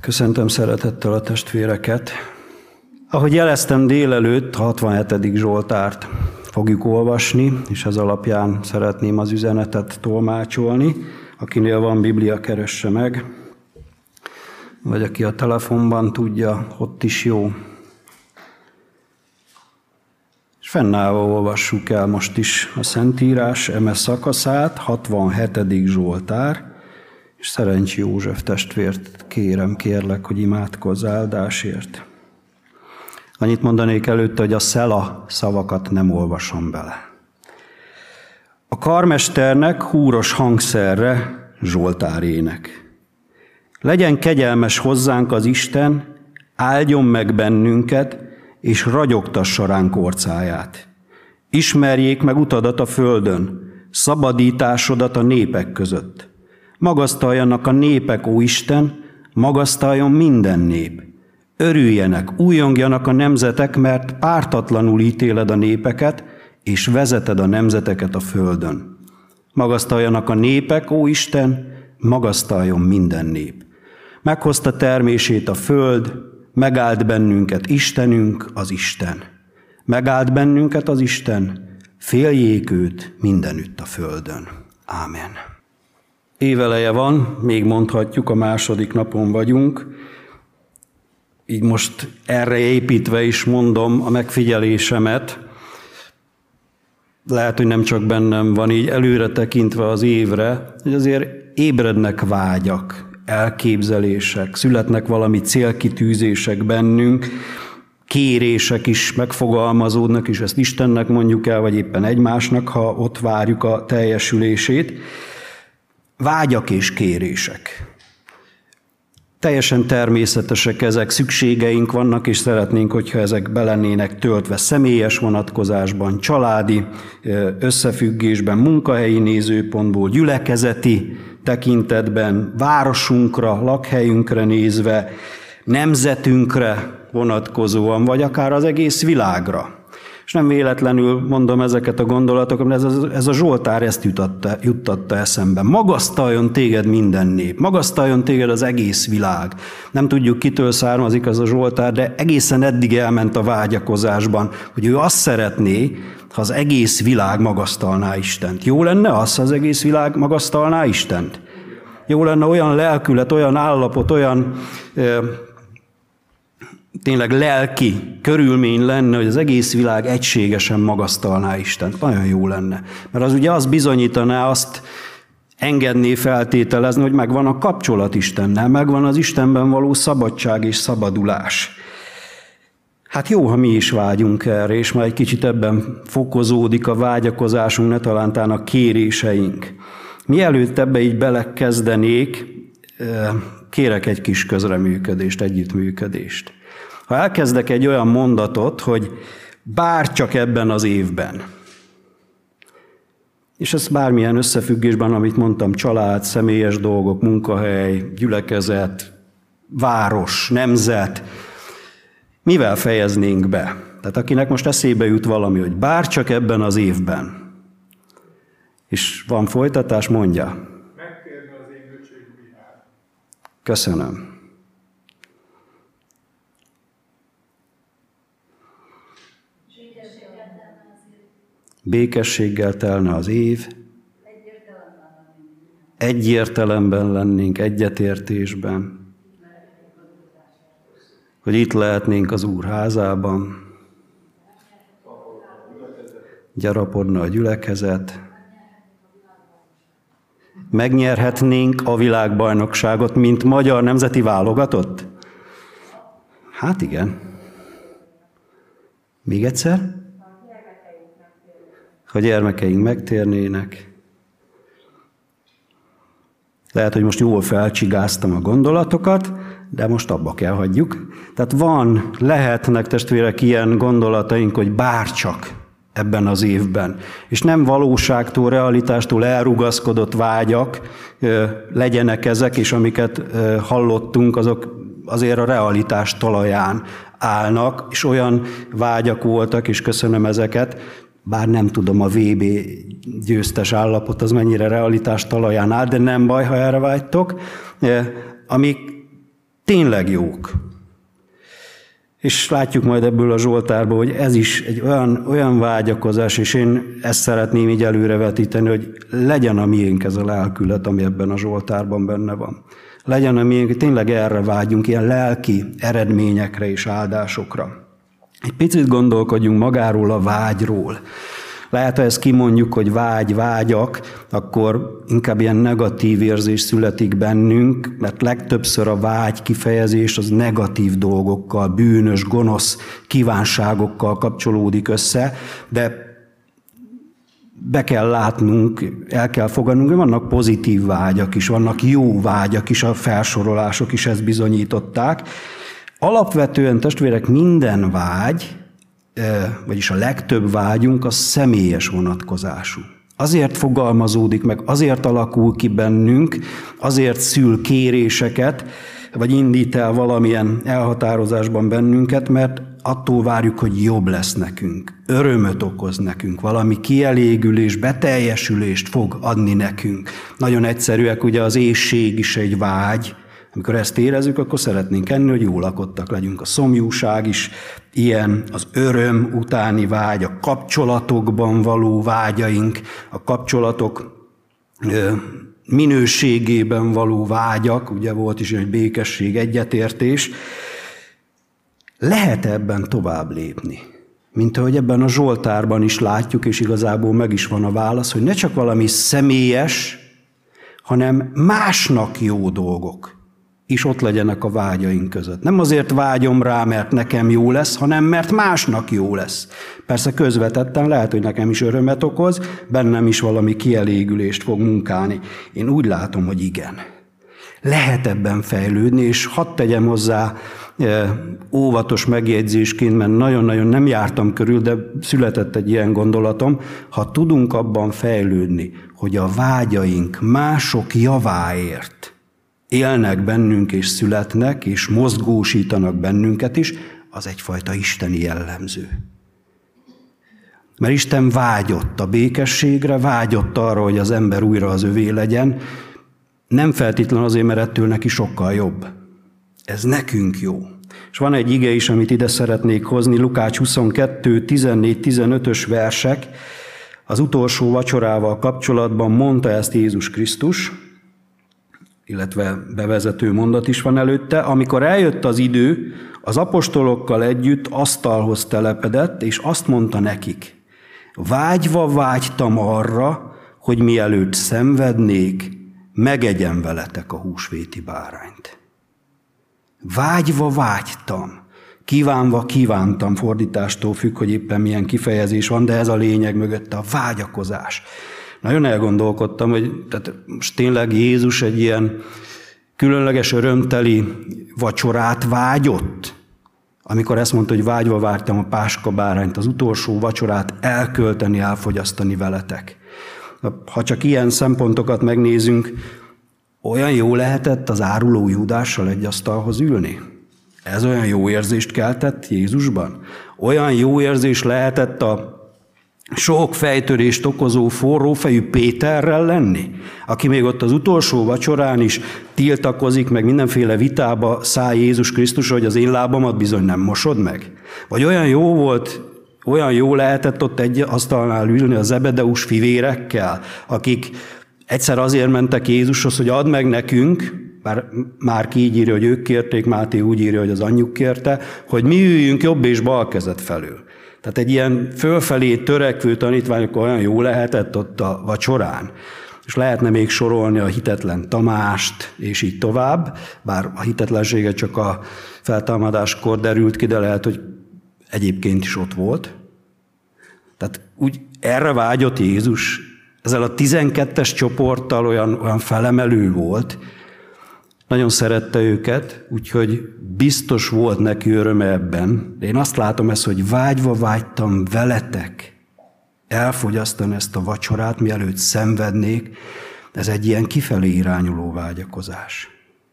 Köszöntöm szeretettel a testvéreket. Ahogy jeleztem délelőtt, a 67. Zsoltárt fogjuk olvasni, és ez alapján szeretném az üzenetet tolmácsolni. Akinél van Biblia, keresse meg, vagy aki a telefonban tudja, ott is jó. És fennállva olvassuk el most is a Szentírás eme szakaszát, 67. Zsoltár, és Szerencsi József testvért kérlek, hogy imádkozz áldásért. Annyit mondanék előtte, hogy a szela szavakat nem olvasom bele. A karmesternek húros hangszerre zsoltárének. Legyen kegyelmes hozzánk az Isten, áldjon meg bennünket, és ragyogtassa ránk orcáját. Ismerjék meg utadat a földön, szabadításodat a népek között. Magasztaljanak a népek, ó Isten, magasztaljon minden nép. Örüljenek, újongjanak a nemzetek, mert pártatlanul ítéled a népeket, és vezeted a nemzeteket a földön. Magasztaljanak a népek, ó Isten, magasztaljon minden nép. Meghozta termését a föld, megáld bennünket Istenünk, az Isten. Megáld bennünket az Isten, féljék őt mindenütt a földön. Ámen. Éveleje van, még mondhatjuk, a második napon vagyunk. Így most erre építve is mondom a megfigyelésemet. Lehet, hogy nem csak bennem van így előre tekintve az évre, hogy azért ébrednek vágyak, elképzelések, születnek valami célkitűzések bennünk, kérések is megfogalmazódnak, és ezt Istennek mondjuk el, vagy éppen egymásnak, ha ott várjuk a teljesülését. Vágyak és kérések. Teljesen természetesek ezek, szükségeink vannak, és szeretnénk, hogyha ezek be lennének töltve személyes vonatkozásban, családi összefüggésben, munkahelyi nézőpontból, gyülekezeti tekintetben, városunkra, lakhelyünkre nézve, nemzetünkre vonatkozóan, vagy akár az egész világra. És nem véletlenül mondom ezeket a gondolatokat, mert ez a Zsoltár ezt juttatta eszembe. Magasztaljon téged minden nép, magasztaljon téged az egész világ. Nem tudjuk, kitől származik az a Zsoltár, de egészen eddig elment a vágyakozásban, hogy ő azt szeretné, ha az egész világ magasztalná Istent. Jó lenne az, ha az egész világ magasztalná Istent? Jó lenne olyan lelkület, olyan állapot, olyan tényleg lelki körülmény lenne, hogy az egész világ egységesen magasztalná Istent. Nagyon jó lenne. Mert az ugye azt bizonyítaná, azt engedné feltételezni, hogy megvan a kapcsolat Istennel, megvan az Istenben való szabadság és szabadulás. Hát jó, ha mi is vágyunk erre, és már egy kicsit ebben fokozódik a vágyakozásunk, ne talántán a kéréseink. Mielőtt ebbe így belekezdenék, kérek egy kis közreműködést, együttműködést. Ha elkezdek egy olyan mondatot, hogy bár csak ebben az évben, és ez bármilyen összefüggésben, amit mondtam, család, személyes dolgok, munkahely, gyülekezet, város, nemzet, mivel fejeznénk be? Tehát akinek most eszébe jut valami, hogy bár csak ebben az évben, és van folytatás, mondja. Megtérne az én öcsém Mihály. Köszönöm. Békességgel telne az év, egy értelemben lennénk, egyetértésben, hogy itt lehetnénk az Úr házában, gyarapodna a gyülekezet, megnyerhetnénk a világbajnokságot, mint magyar nemzeti válogatott? Hát igen. Még egyszer? Ha gyermekeink megtérnének. Lehet, hogy most jól felcsigáztam a gondolatokat, de most abba kell hagyjuk. Tehát lehetnek testvérek ilyen gondolataink, hogy bárcsak ebben az évben. És nem valóságtól, realitástól elrugaszkodott vágyak legyenek ezek, és amiket hallottunk, azok azért a realitás talaján állnak, és olyan vágyak voltak, és köszönöm ezeket, bár nem tudom, a VB győztes állapot az mennyire realitás talaján áll, de nem baj, ha erre vágytok, amik tényleg jók. És látjuk majd ebből a Zsoltárból, hogy ez is egy olyan vágyakozás, és én ezt szeretném így előrevetíteni, hogy legyen a miénk ez a lelkület, ami ebben a Zsoltárban benne van. Legyen a miénk, hogy tényleg erre vágyunk, ilyen lelki eredményekre és áldásokra. Egy picit gondolkodjunk magáról a vágyról. Lehet, ha ezt kimondjuk, hogy vágyak, akkor inkább ilyen negatív érzés születik bennünk, mert legtöbbször a vágy kifejezés az negatív dolgokkal, bűnös, gonosz kívánságokkal kapcsolódik össze, de be kell látnunk, el kell fogadnunk, hogy vannak pozitív vágyak is, vannak jó vágyak is, a felsorolások is ezt bizonyították. Alapvetően, testvérek, minden vágy, vagyis a legtöbb vágyunk a személyes vonatkozású. Azért fogalmazódik meg, azért alakul ki bennünk, azért szül kéréseket, vagy indít el valamilyen elhatározásban bennünket, mert attól várjuk, hogy jobb lesz nekünk, örömöt okoz nekünk, valami kielégülés, beteljesülést fog adni nekünk. Nagyon egyszerűek, ugye az éhség is egy vágy. Amikor ezt érezzük, akkor szeretnénk enni, hogy jól lakottak legyünk. A szomjúság is ilyen, az öröm utáni vágy, a kapcsolatokban való vágyaink, a kapcsolatok minőségében való vágyak, ugye volt is egy békesség, egyetértés. Lehet ebben tovább lépni, mint ahogy ebben a Zsoltárban is látjuk, és igazából meg is van a válasz, hogy ne csak valami személyes, hanem másnak jó dolgok is ott legyenek a vágyaink között. Nem azért vágyom rá, mert nekem jó lesz, hanem mert másnak jó lesz. Persze közvetetten lehet, hogy nekem is örömet okoz, bennem is valami kielégülést fog munkálni. Én úgy látom, hogy igen. Lehet ebben fejlődni, és hadd tegyem hozzá óvatos megjegyzésként, mert nagyon-nagyon nem jártam körül, de született egy ilyen gondolatom, ha tudunk abban fejlődni, hogy a vágyaink mások javáért élnek bennünk és születnek, és mozgósítanak bennünket is, az egyfajta isteni jellemző. Mert Isten vágyott a békességre, vágyott arra, hogy az ember újra az övé legyen, nem feltétlenül azért, mert ettől neki sokkal jobb. Ez nekünk jó. És van egy ige is, amit ide szeretnék hozni, Lukács 22, 14-15-ös versek. Az utolsó vacsorával kapcsolatban mondta ezt Jézus Krisztus, illetve bevezető mondat is van előtte, amikor eljött az idő, az apostolokkal együtt asztalhoz telepedett, és azt mondta nekik, vágyva vágytam arra, hogy mielőtt szenvednék, megegyem veletek a húsvéti bárányt. Vágyva vágytam, kívánva kívántam, fordítástól függ, hogy éppen milyen kifejezés van, de ez a lényeg mögötte, a vágyakozás. Nagyon elgondolkodtam, hogy tehát most tényleg Jézus egy ilyen különleges örömteli vacsorát vágyott, amikor ezt mondta, hogy vágyva vártam a páskabárányt, az utolsó vacsorát elkölteni, elfogyasztani veletek. Ha csak ilyen szempontokat megnézünk, olyan jó lehetett az áruló Júdással egy asztalhoz ülni? Ez olyan jó érzést keltett Jézusban? Olyan jó érzés lehetett a sok fejtörést okozó forrófejű Péterrel lenni, aki még ott az utolsó vacsorán is tiltakozik, meg mindenféle vitába száll Jézus Krisztus, hogy az én lábamat bizony nem mosod meg? Vagy olyan jó volt, olyan jó lehetett ott egy asztalnál ülni a Zebedeus fivérekkel, akik egyszer azért mentek Jézushoz, hogy add meg nekünk, bár Márk így írja, hogy ők kérték, Máté úgy írja, hogy az anyjuk kérte, hogy mi üljünk jobb és bal kezet felől. Tehát egy ilyen fölfelé törekvő tanítványok olyan jó lehetett ott a vacsorán. És lehetne még sorolni a hitetlen Tamást, és így tovább, bár a hitetlensége csak a feltámadáskor derült ki, de lehet, hogy egyébként is ott volt. Tehát úgy erre vágyott Jézus, ezzel a 12-es csoporttal olyan felemelő volt, nagyon szerette őket, úgyhogy biztos volt neki öröme ebben. De én azt látom ezt, hogy vágyva vágytam veletek elfogyasztani ezt a vacsorát, mielőtt szenvednék. Ez egy ilyen kifelé irányuló vágyakozás.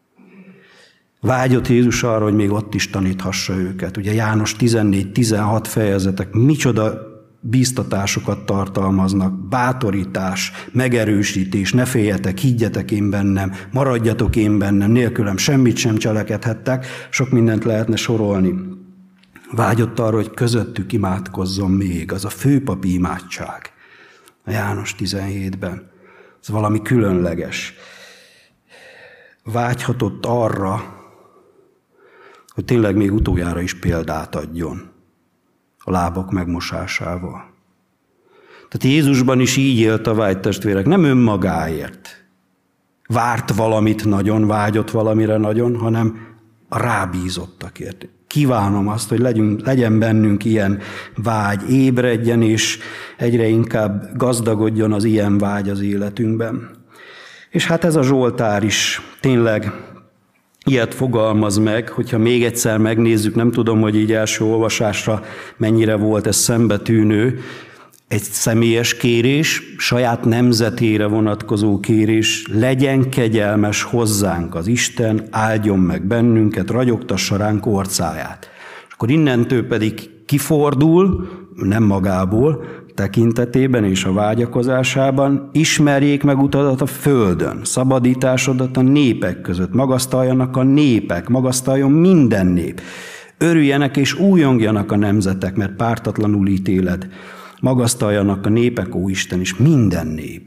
Vágyott Jézus arra, hogy még ott is taníthassa őket. Ugye János 14-16 fejezetek, micsoda bíztatásokat tartalmaznak, bátorítás, megerősítés, ne féljetek, higgyetek én bennem, maradjatok én bennem, nélkülem semmit sem cselekedhettek, sok mindent lehetne sorolni. Vágyott arra, hogy közöttük imádkozzon még, az a főpapi imádság. A János 17-ben. Ez valami különleges. Vágyhatott arra, hogy tényleg még utoljára is példát adjon a lábak megmosásával. Tehát Jézusban is így élt a vágy, testvérek, nem önmagáért. Várt valamit nagyon, vágyott valamire nagyon, hanem a rábízottakért. Kívánom azt, hogy legyen bennünk ilyen vágy, ébredjen, és egyre inkább gazdagodjon az ilyen vágy az életünkben. És hát ez a Zsoltár is tényleg ilyet fogalmaz meg, hogyha még egyszer megnézzük, nem tudom, hogy így első olvasásra mennyire volt ez szembetűnő, egy személyes kérés, saját nemzetére vonatkozó kérés, legyen kegyelmes hozzánk az Isten, áldjon meg bennünket, ragyogtassa ránk orcáját. És akkor innentől pedig kifordul, nem magából, tekintetében és a vágyakozásában, ismerjék meg utadat a földön, szabadításodat a népek között, magasztaljanak a népek, magasztaljon minden nép, örüljenek és újongjanak a nemzetek, mert pártatlanul ítéled, magasztaljanak a népek, ó Isten, és minden nép.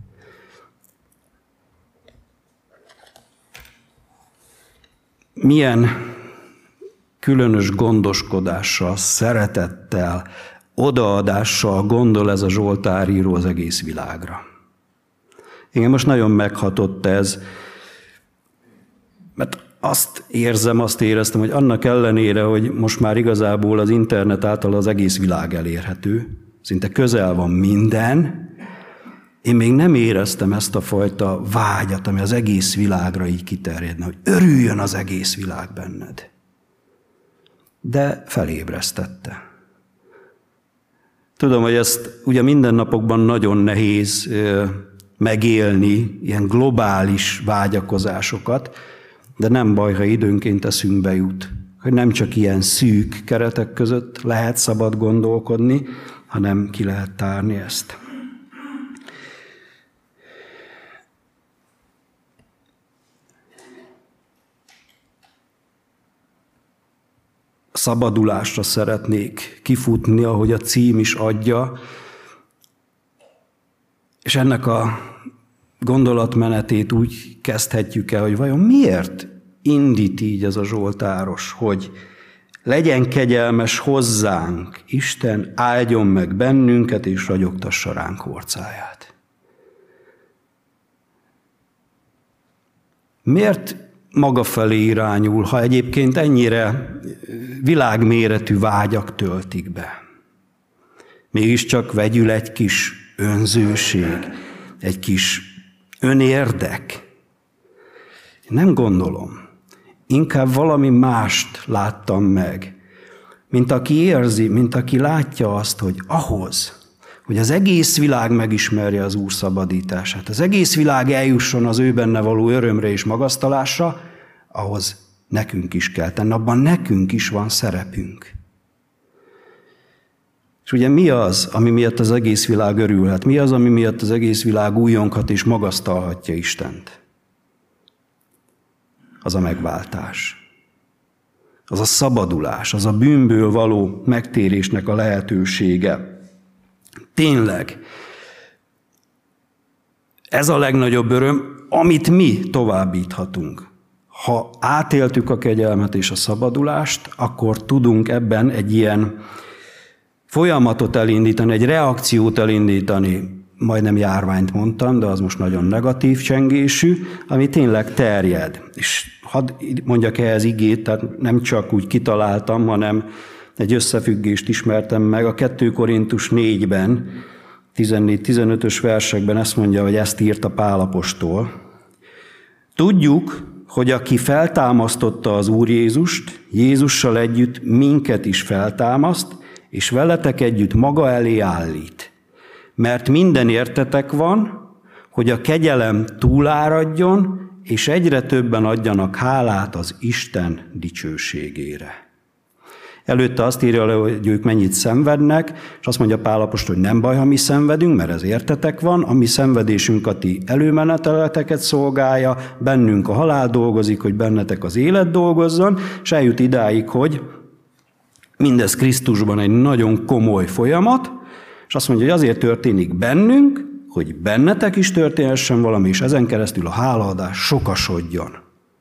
Milyen különös gondoskodással, szeretettel, odaadással gondol ez a zsoltáríró az egész világra. Igen, most nagyon meghatott ez, mert azt éreztem, hogy annak ellenére, hogy most már igazából az internet által az egész világ elérhető, szinte közel van minden, én még nem éreztem ezt a fajta vágyat, ami az egész világra így kiterjedne, hogy örüljön az egész világ benned. De felébresztette. Tudom, hogy ezt ugye mindennapokban nagyon nehéz megélni, ilyen globális vágyakozásokat, de nem baj, ha időnként eszünkbe jut, hogy nem csak ilyen szűk keretek között lehet szabad gondolkodni, hanem ki lehet tárni ezt. Szabadulásra szeretnék kifutni, ahogy a cím is adja, és ennek a gondolatmenetét úgy kezdhetjük el, hogy vajon miért indít így ez a zsoltáros, hogy legyen kegyelmes hozzánk, Isten áldjon meg bennünket, és ragyogtassa ránk orcáját. Miért maga felé irányul, ha egyébként ennyire világméretű vágyak töltik be? Mégiscsak vegyül egy kis önzőség, egy kis önérdek. Nem gondolom. Inkább valami mást láttam meg, mint aki érzi, mint aki látja azt, hogy ahhoz, hogy az egész világ megismerje az Úr szabadítását, az egész világ eljusson az ő benne való örömre és magasztalásra, ahhoz nekünk is kell tenni, abban nekünk is van szerepünk. És ugye mi az, ami miatt az egész világ örülhet? Mi az, ami miatt az egész világ újonghat és magasztalhatja Istent? Az a megváltás. Az a szabadulás, az a bűnből való megtérésnek a lehetősége. Tényleg, ez a legnagyobb öröm, amit mi továbbíthatunk. Ha átéltük a kegyelmet és a szabadulást, akkor tudunk ebben egy ilyen folyamatot elindítani, egy reakciót elindítani, majdnem járványt mondtam, de az most nagyon negatív csengésű, ami tényleg terjed. És hadd mondjak ehhez igét, tehát nem csak úgy kitaláltam, hanem egy összefüggést ismertem meg. A 2 Korintus 4-ben, 14-15-ös versekben ezt mondja, hogy ezt írta Pál apostol. Tudjuk, hogy aki feltámasztotta az Úr Jézust, Jézussal együtt minket is feltámaszt, és veletek együtt maga elé állít. Mert minden értetek van, hogy a kegyelem túláradjon, és egyre többen adjanak hálát az Isten dicsőségére. Előtte azt írja le, hogy ők mennyit szenvednek, és azt mondja Pál apostol, hogy nem baj, ha mi szenvedünk, mert ez értetek van, a mi szenvedésünk a ti előmeneteleteket szolgálja, bennünk a halál dolgozik, hogy bennetek az élet dolgozzon, és eljut idáig, hogy mindez Krisztusban egy nagyon komoly folyamat, és azt mondja, hogy azért történik bennünk, hogy bennetek is történhessen valami, és ezen keresztül a hálaadás sokasodjon.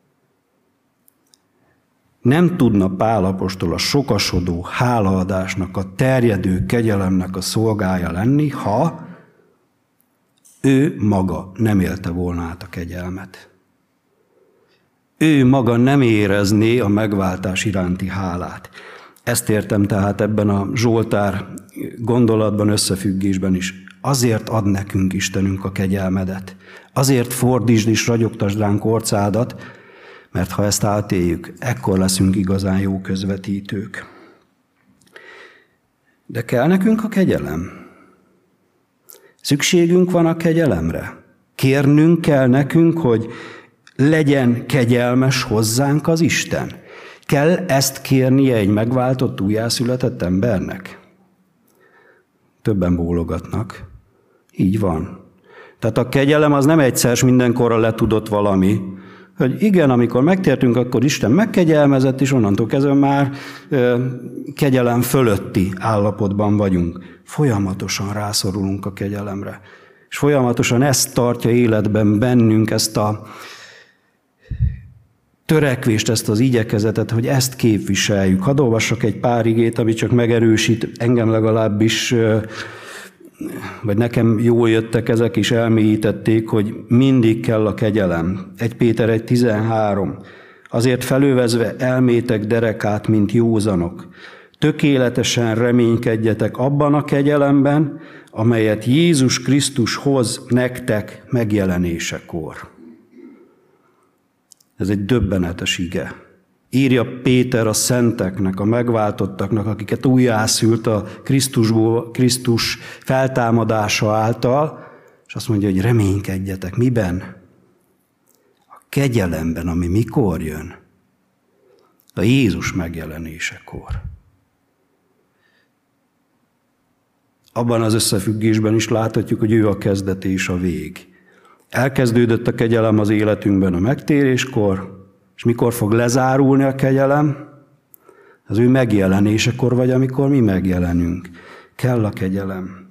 Nem tudna Pál apostol a sokasodó hálaadásnak, a terjedő kegyelemnek a szolgája lenni, ha ő maga nem élte volna át a kegyelmet. Ő maga nem érezné a megváltás iránti hálát. Ezt értem tehát ebben a Zsoltár gondolatban, összefüggésben is. Azért ad nekünk Istenünk a kegyelmedet. Azért fordítsd és ragyogtasd ránk orcádat, mert ha ezt átéljük, ekkor leszünk igazán jó közvetítők. De kell nekünk a kegyelem? Szükségünk van a kegyelemre? Kérnünk kell nekünk, hogy legyen kegyelmes hozzánk az Isten? Kell ezt kérnie egy megváltott, újjászületett embernek? Többen bólogatnak. Így van. Tehát a kegyelem az nem egyszer mindenkorra letudott valami, hogy igen, amikor megtértünk, akkor Isten megkegyelmezett, és onnantól kezdve már kegyelem fölötti állapotban vagyunk. Folyamatosan rászorulunk a kegyelemre. És folyamatosan ezt tartja életben bennünk, ezt a törekvést, ezt az igyekezetet, hogy ezt képviseljük. Hadd olvassak egy pár igét, ami csak megerősít, engem legalábbis, vagy nekem jól jöttek ezek, és elmélyítették, hogy mindig kell a kegyelem. 1 Péter 1.13. Azért felővezve elmétek derekát, mint józanok. Tökéletesen reménykedjetek abban a kegyelemben, amelyet Jézus Krisztus hoz nektek megjelenésekor. Ez egy döbbenetes ige. Írja Péter a szenteknek, a megváltottaknak, akiket újjászült a Krisztus feltámadása által, és azt mondja, hogy reménykedjetek. Miben? A kegyelemben, ami mikor jön? A Jézus megjelenésekor. Abban az összefüggésben is láthatjuk, hogy ő a kezdet és a vég. Elkezdődött a kegyelem az életünkben a megtéréskor, és mikor fog lezárulni a kegyelem? Az ő megjelenésekor, vagy amikor mi megjelenünk. Kell a kegyelem.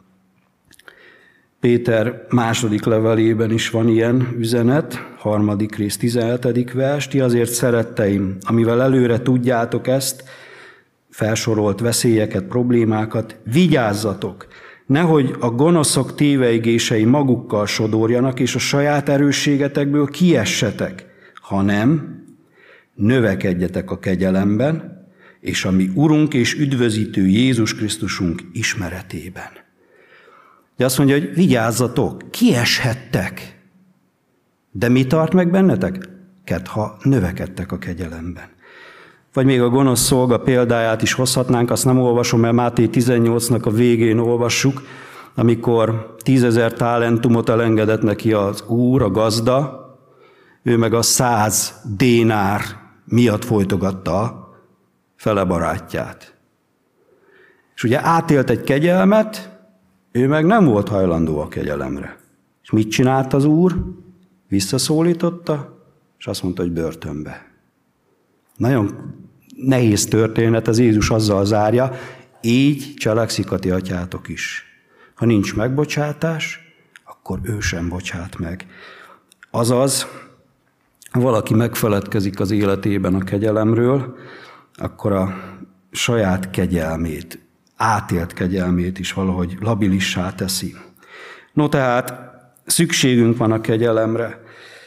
Péter második levelében is van ilyen üzenet, 3. rész 17. vers. Ti azért, szeretteim, amivel előre tudjátok ezt, felsorolt veszélyeket, problémákat, vigyázzatok, nehogy a gonoszok téveigései magukkal sodorjanak, és a saját erősségetekből kiessetek, hanem növekedjetek a kegyelemben, és a mi Urunk és üdvözítő Jézus Krisztusunk ismeretében. De azt mondja, hogy vigyázzatok, kieshettek. De mi tart meg benneteket, ha növekedtek a kegyelemben? Vagy még a gonosz szolga példáját is hozhatnánk, azt nem olvasom, mert Máté 18-nak a végén olvassuk, amikor 10 000 talentumot elengedett neki az úr, a gazda, ő meg a 100 dénár miatt folytogatta fele barátját. És ugye átélt egy kegyelmet, ő meg nem volt hajlandó a kegyelemre. És mit csinált az úr? Visszaszólította, és azt mondta, hogy börtönbe. Nagyon nehéz történet, az Jézus azzal zárja, így cselekszik a ti atyátok is. Ha nincs megbocsátás, akkor ő sem bocsát meg. Azaz, ha valaki megfeledkezik az életében a kegyelemről, akkor a saját kegyelmét, átélt kegyelmét is valahogy labilissá teszi. No tehát szükségünk van a kegyelemre.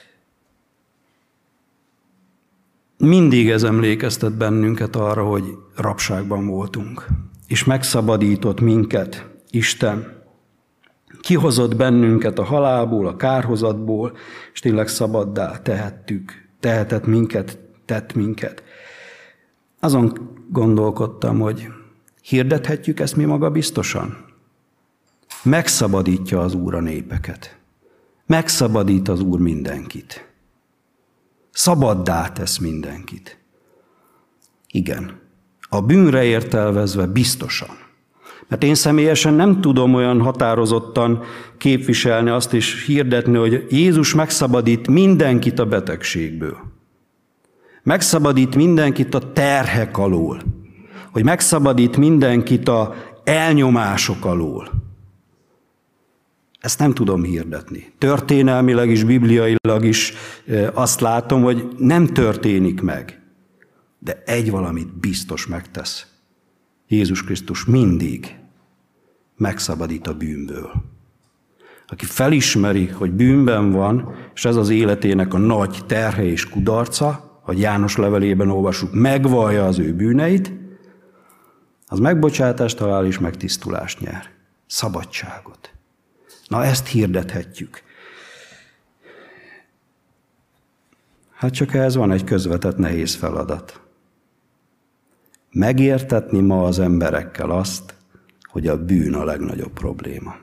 Mindig ez emlékeztet bennünket arra, hogy rabságban voltunk, és megszabadított minket Isten. Kihozott bennünket a halálból, a kárhozatból, és tényleg szabaddá tehetett minket, tett minket. Azon gondolkodtam, hogy hirdethetjük ezt mi maga biztosan? Megszabadítja az Úr a népeket. Megszabadít az Úr mindenkit. Szabaddá tesz mindenkit. Igen, A bűnre értelmezve biztosan. Mert én személyesen nem tudom olyan határozottan képviselni azt és hirdetni, hogy Jézus megszabadít mindenkit a betegségből. Megszabadít mindenkit a terhek alól. Hogy megszabadít mindenkit a elnyomások alól. Ezt nem tudom hirdetni. Történelmileg is, bibliailag is azt látom, hogy nem történik meg. De egy valamit biztos megtesz. Jézus Krisztus mindig megszabadít a bűnből. Aki felismeri, hogy bűnben van, és ez az életének a nagy terhe és kudarca, hogy János levelében olvassuk, megvallja az ő bűneit, az megbocsátást talál és megtisztulást nyer. Szabadságot. Na, ezt hirdethetjük. Hát csak ehhez van egy közvetett nehéz feladat. Megértetni ma az emberekkel azt, hogy a bűn a legnagyobb probléma.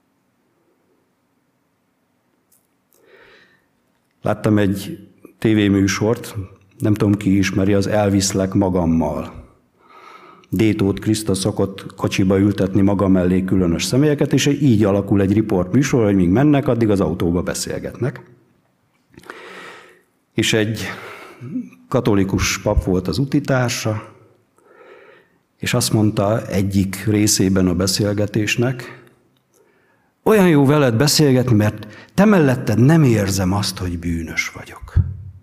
Láttam egy tévéműsort, nem tudom ki ismeri, az Elviszlek magammal. D-Tóth Kriszta szokott kocsiba ültetni maga mellé különös személyeket, és így alakul egy riportműsor, hogy míg mennek, addig az autóba beszélgetnek. És egy katolikus pap volt az utitársa, és azt mondta egyik részében a beszélgetésnek, olyan jó veled beszélgetni, mert te melletted nem érzem azt, hogy bűnös vagyok.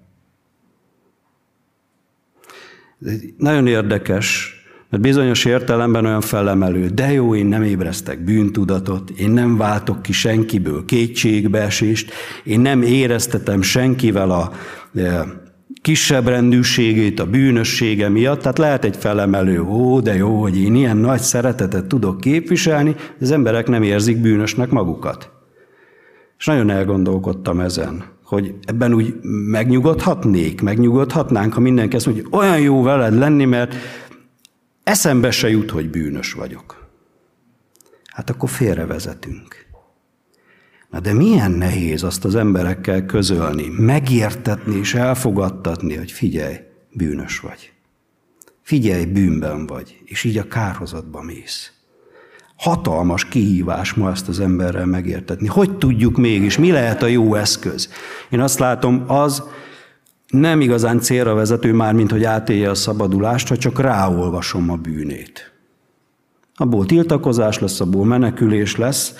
Ez nagyon érdekes, mert bizonyos értelemben olyan felemelő, de jó, én nem ébresztek bűntudatot, én nem váltok ki senkiből kétségbeesést, én nem éreztetem senkivel a kisebb rendűségét a bűnössége miatt, tehát lehet egy felemelő, de jó, hogy én ilyen nagy szeretetet tudok képviselni, az emberek nem érzik bűnösnek magukat. És nagyon elgondolkodtam ezen, hogy ebben úgy megnyugodhatnánk, ha mindenki azt mondja, hogy olyan jó veled lenni, mert eszembe se jut, hogy bűnös vagyok. Hát akkor félrevezetünk. Na de milyen nehéz azt az emberekkel közölni, megértetni és elfogadtatni, hogy figyelj, bűnös vagy. Figyelj, bűnben vagy, és így a kárhozatba mész. Hatalmas kihívás ma ezt az emberrel megértetni. Hogy tudjuk mégis, mi lehet a jó eszköz? Én azt látom, az nem igazán célra vezető már, mint hogy átélje a szabadulást, ha csak ráolvasom a bűnét. Abból tiltakozás lesz, abból menekülés lesz,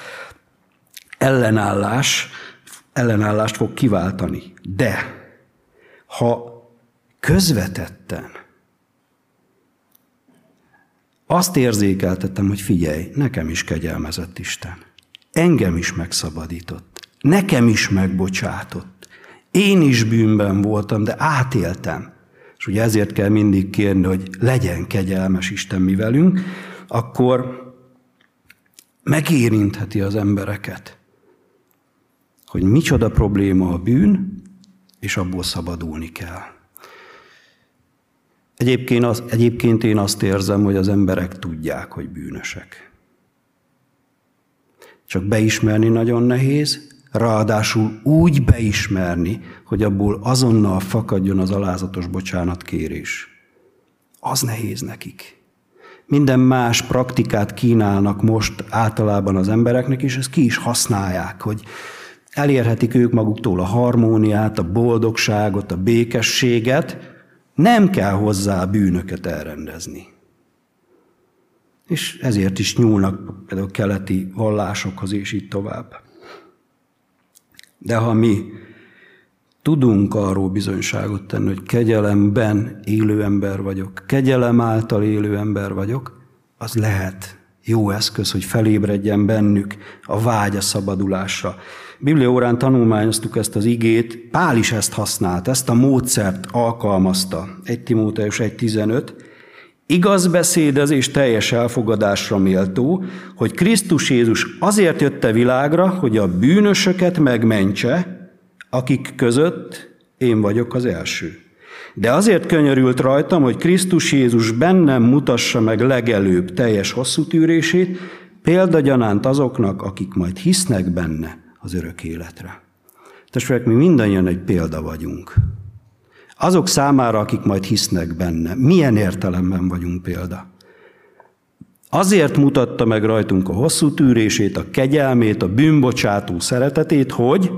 ellenállást fog kiváltani. De ha közvetetten azt érzékeltettem, hogy figyelj, nekem is kegyelmezett Isten. Engem is megszabadított. Nekem is megbocsátott. Én is bűnben voltam, de átéltem. És ugye ezért kell mindig kérni, hogy legyen kegyelmes Isten mi velünk, akkor megérintheti az embereket, hogy micsoda probléma a bűn, és abból szabadulni kell. Egyébként én azt érzem, hogy az emberek tudják, hogy bűnösek. Csak beismerni nagyon nehéz, ráadásul úgy beismerni, hogy abból azonnal fakadjon az alázatos bocsánatkérés. Az nehéz nekik. Minden más praktikát kínálnak most általában az embereknek, és ezt ki is használják, hogy elérhetik ők maguktól a harmóniát, a boldogságot, a békességet, nem kell hozzá a bűnöket elrendezni. És ezért is nyúlnak például keleti vallásokhoz, és így tovább. De ha mi tudunk arról bizonyságot tenni, hogy kegyelemben élő ember vagyok, kegyelem által élő ember vagyok, az lehet jó eszköz, hogy felébredjen bennük a vágy a szabadulásra. Bibliaórán tanulmányoztuk ezt az igét, Pál is ezt használt, ezt a módszert alkalmazta. 1 Timóteus 1.15. Igaz beszédezés teljes elfogadásra méltó, hogy Krisztus Jézus azért jött a világra, hogy a bűnösöket megmentse, akik között én vagyok az első. De azért könyörült rajtam, hogy Krisztus Jézus bennem mutassa meg legelőbb teljes hosszútűrését, példagyanánt azoknak, akik majd hisznek benne az örök életre. Testvérek, mi mindannyian egy példa vagyunk. Azok számára, akik majd hisznek benne. Milyen értelemben vagyunk példa? Azért mutatta meg rajtunk a hosszú tűrését, a kegyelmét, a bűnbocsátó szeretetét, hogy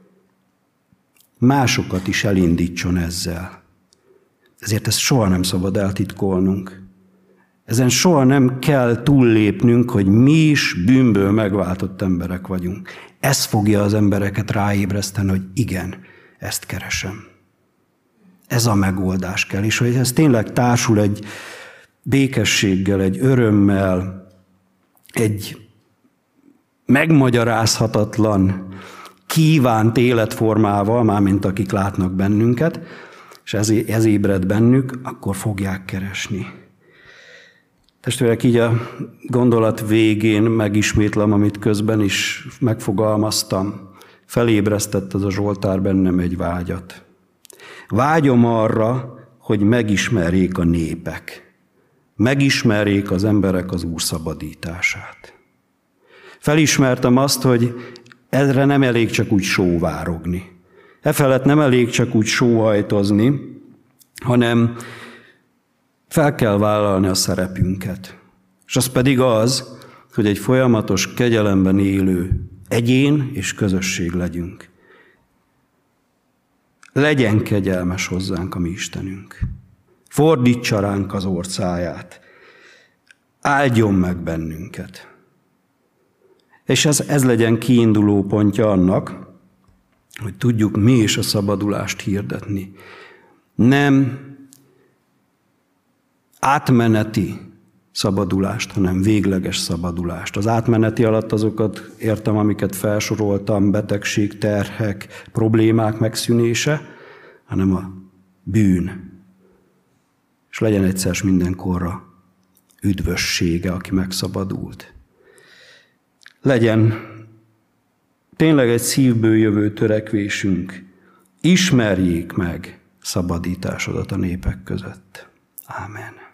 másokat is elindítson ezzel. Ezért ezt soha nem szabad eltitkolnunk. Ezen soha nem kell túllépnünk, hogy mi is bűnből megváltott emberek vagyunk. Ez fogja az embereket ráébreszteni, hogy igen, ezt keresem. Ez a megoldás kell, és hogy ez tényleg társul egy békességgel, egy örömmel, egy megmagyarázhatatlan, kívánt életformával, mármint akik látnak bennünket, és ez ébred bennük, akkor fogják keresni. Testvérek, így a gondolat végén megismétlem, amit közben is megfogalmaztam. Felébresztett az a Zsoltár bennem egy vágyat. Vágyom arra, hogy megismerjék a népek. Megismerjék az emberek az Úr szabadítását. Felismertem azt, hogy erre nem elég csak úgy sóvárogni. Efelett nem elég csak úgy sóhajtozni, hanem fel kell vállalni a szerepünket. És az pedig az, hogy egy folyamatos kegyelemben élő egyén és közösség legyünk. Legyen kegyelmes hozzánk a mi Istenünk. Fordítsa ránk az orcáját. Áldjon meg bennünket. És ez legyen kiinduló pontja annak, hogy tudjuk mi is a szabadulást hirdetni. Nem átmeneti szabadulást, hanem végleges szabadulást. Az átmeneti alatt azokat értem, amiket felsoroltam, betegség, terhek, problémák megszűnése, hanem a bűn. És legyen egyszer mindenkorra üdvössége, aki megszabadult. Legyen tényleg egy szívből jövő törekvésünk. Ismerjék meg szabadításodat a népek között. Ámen.